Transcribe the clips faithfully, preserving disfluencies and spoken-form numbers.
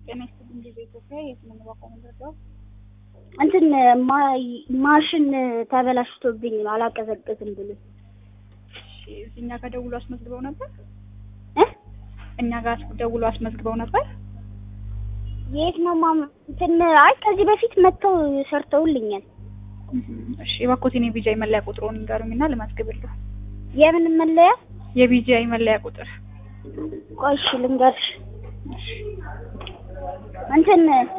ጤና ይስጥልኝ በኢትዮጵያ የስነ ባቆም ደረጃው እንትን ማሽን ተበላሽቶብኝ ነው አላቀዘቅዝም ብሎ እሺ እኛ ጋር ደውሎ አስመዝግበው ነበር እ እኛ ጋር ደውሎ አስመዝግበው ነበር የት ነው ማም እንትን አይ ከዚህ በፊት መጥተው ሰርተውልኛል እሺ የባኮቲኒ ቢጃይ መለያ ቁጥሩን ንገሩኝና ለማስገበልሁ የምን መለያ የቢጃይ መለያ ቁጥር ቆይሽ ልንገርሽ እንትን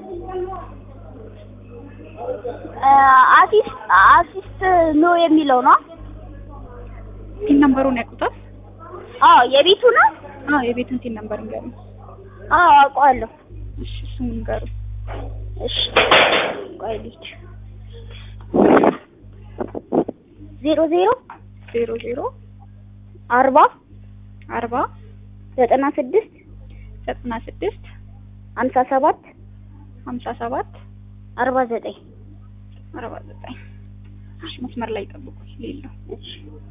አሲስት አሲስት ነው የሚለው ነው ቲን ነምበሩን ያቁጣል አዎ የቤቱ ነው አዎ የቤቱን ቲን ነምበር ንገሩኝ አዎ አውቀዋለሁ እሺ እሱን ንገሩ እሺ ቆይ ልጅ ዜሮ ዜሮ ዜሮ ዜሮ አርባ አርባ ዘጠና ስድስት ዘጠና ስድስት ሃምሳ ሰባት ሃምሳ ሰባት አርባ ዘጠኝ አርባ ዘጠኝ እሺ መስመር ላይ ጠብቁኝ ሌላው እሺ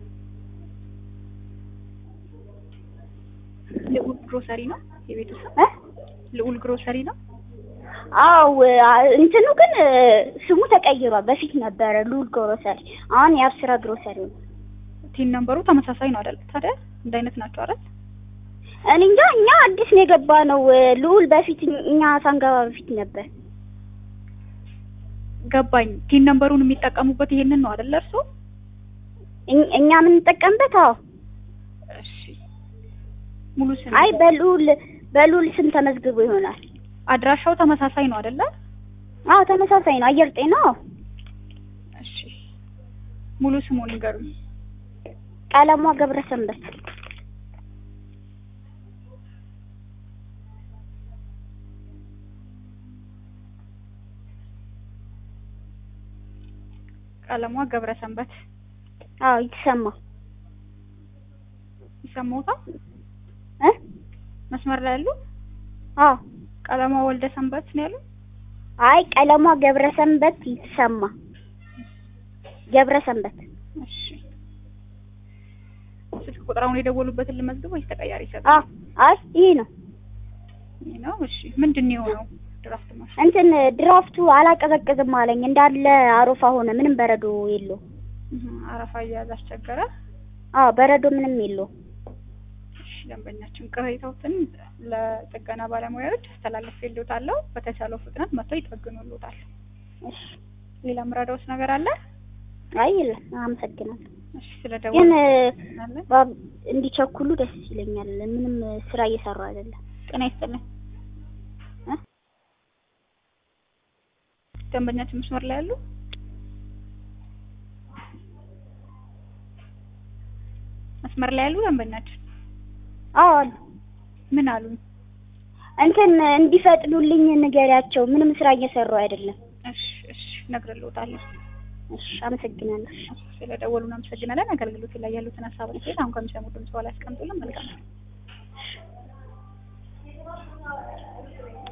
ልዑል ግሮሰሪ ነው የቤቱ ስም እ ልዑል ግሮሰሪ ነው አው እንትኑ ግን ስሙ ተቀይሯል በፊት ነበር ልዑል ግሮሰሪ አሁን የአብስራ ግሮሰሪ ነው ቲን ነምበሩ ተመሳሳይ ነው አይደል ታዲያ እንደ አይነት ናቸው አይደል እኔ እንጃ እኛ አዲስ ነው የገባ ነው ልዑል በፊት እኛ ሳንገባ በፊት ነበር ገባኝ ቲን ነምበሩን የሚጠቀሙበት ይሄንን ነው አይደል እርሶ እኛ ምን ተጠቀምበት አዎ እሺ ሙሉ ስም አይ በልዑል በልዑል ስም ተመዝግቦ ይሆናል አድራሻው ተመሳሳይ ነው አይደል አዎ ተመሳሳይ ነው አየር ጤና እሺ ሙሉ ስሙን ንገሩኝ ቀለሟ ገብረሰንበት ቀለሟ ገብረሰንበት አዎ ይሰማ ይሰማውታ እ መስመር ላይ ያሉ አዎ ቀለሟ ወልደ ሰንበት ነው ያሉ አይ ቀለሟ ገብረሰንበት ይሰማ ገብረሰንበት እሺ ስልክ ቁጥራውን የደወሉበትን ልመዝግብ ወይስ ተቀያሪ ይሰጣል አዎ አይ ይሄ ነው ይሄ ነው እሺ ምንድነው የሆነው ድራፍት ማሽ እንትን ድራፍቱ አላቀዘቅዝም አለኝ እንዳለ አሮፋ ሆነ ምንም በረዶ የለው አረፋ ያዝ አስቸገረ አዎ በረዶ ምንም የለው እሺ ደንበኛችን ቅሬታዎትን ለጥገና ባለሙያዎች አስተላልፌልዎታለሁ በተቻለው ፍጥነት መጥተው ይጠግኑልዎታል እሺ ሌላ ምራዳውስ ነገር አለ አይ አመሰግናለሁ እሺ ስለደወሉ ግን እንዲቸኩሉ ደስ ይለኛል ምንም ስራ እየሰራ አይደለም ጤና ይስጥልኝ እ ደንበኛችን መስመር ላይ ያሉ መስመር ላይ ያሉ ደንበኛችን አዎ ምን አሉ እንትን እንዲፈጥኑልኝ ንገሪያቸው ምንም ስራ እየሰሩ አይደለም እሺ እሺ ነግሬልዎታለሁ እሺ አመሰግናለሁ ስለደወሉና አመሰግናለን አገልግሎት ላይ ያሉትን ሐሳብ አስተያየት አሁን ከሚሰሙት ሰው ላይ አስቀምጡልን መልካም